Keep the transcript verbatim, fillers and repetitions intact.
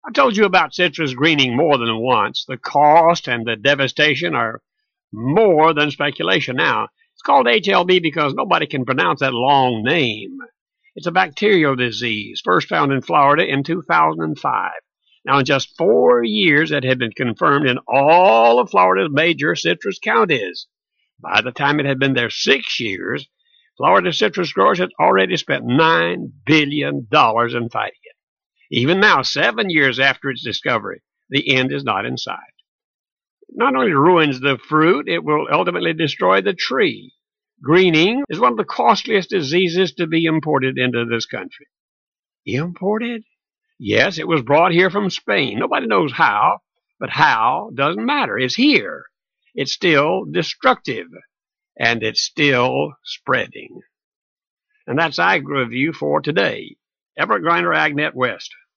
I told you about citrus greening more than once. The cost and the devastation are more than speculation now. It's called H L B because nobody can pronounce that long name. It's a bacterial disease, first found in Florida in two thousand five. Now, in just four years, it had been confirmed in all of Florida's major citrus counties. By the time it had been there six years, Florida citrus growers had already spent nine billion dollars in fighting it. Even now, seven years after its discovery, the end is not in sight. It not only ruins the fruit, it will ultimately destroy the tree. Greening is one of the costliest diseases to be imported into this country. Imported? Yes, it was brought here from Spain. Nobody knows how, but how doesn't matter. It's here. It's still destructive, and it's still spreading. And that's Ag Review for today. Everett Griner, AgNet West.